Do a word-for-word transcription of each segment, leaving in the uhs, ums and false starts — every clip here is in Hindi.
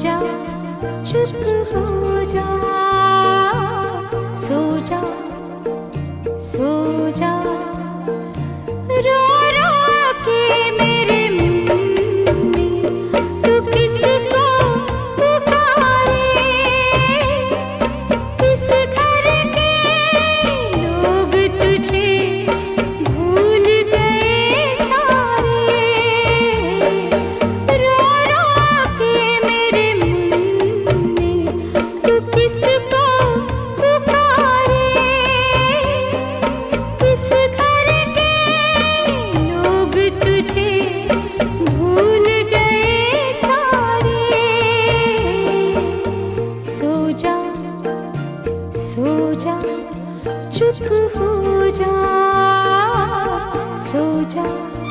जा, चुप हो जा, सो जा, सो जा, रो रो के मेरे मुन्नी, तू किसको पुकारे, किस घर के लोग तुझे भूल गए सारे, रो रो के मेरे मुन्नी, तू किसको पुकारे, किस घर के लोग तुझे भूल गए सारे, सो जा, सो जा, चुप हो जा, सो जा।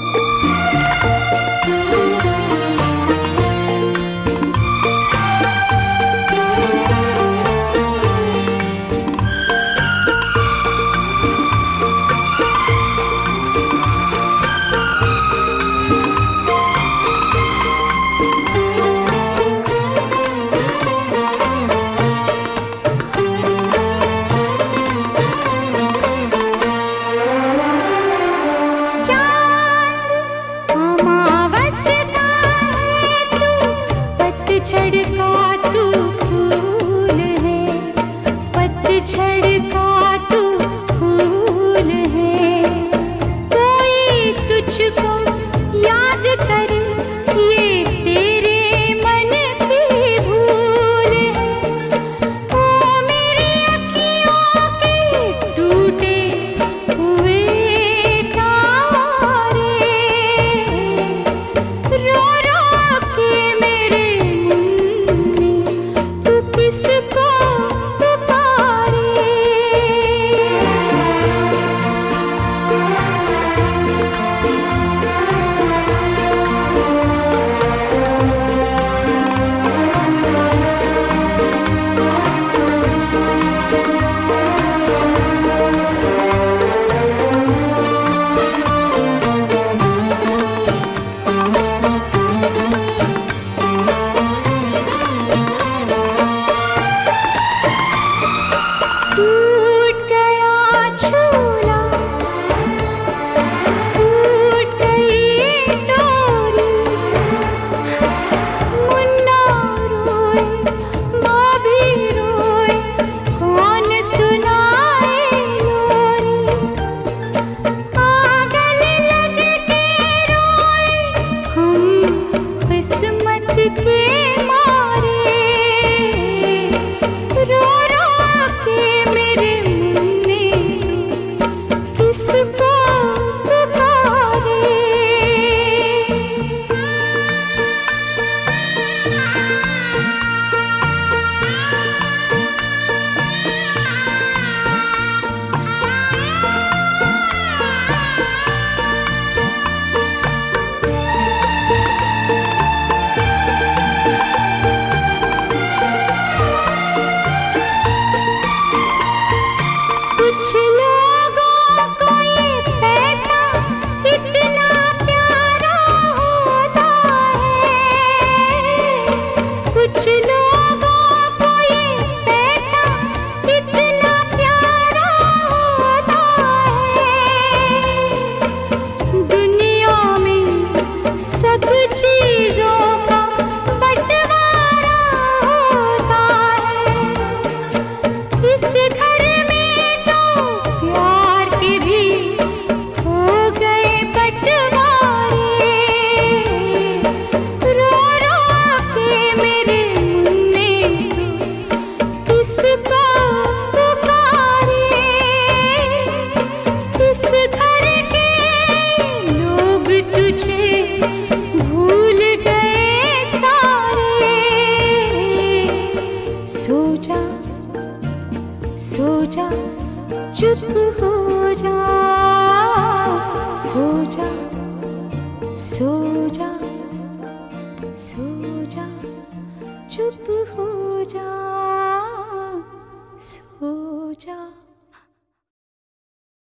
पतझड़ का तू फूल है, पतझड़ का तू फूल है, कोई तुझको याद करे ये तेरे मन की भूल है, ओ मेरी अखियों के टूटे हुए तारे, रो रो के मेरे किसको पुकारे, टूट गया झूला, टूट गई डोरी, मुन्ना रोए, माँ भी रोए, कौन सुनाए लोरी, पागल लग के रोए हम किस्मत के मारे, रो रो के मेरे मुन्ने, किसको पुकारे, कुछ लोगों को ये पैसा इतना प्यारा होता है, कुछ लोगों को ये पैसा इतना प्यारा होता है, दुनिया में सब चीजों का बंटवारा होता है, इस घर में तो प्यार के भी हो गए बंटवारे, रो रो के मेरे मुन्ने, किसको पुकारे, किस घर के लोग तुझे भूल गए सारे, सो जा, सो जा, चुप हो जा, सो जा, सो जा, सो जा, चुप हो जा, सो जा।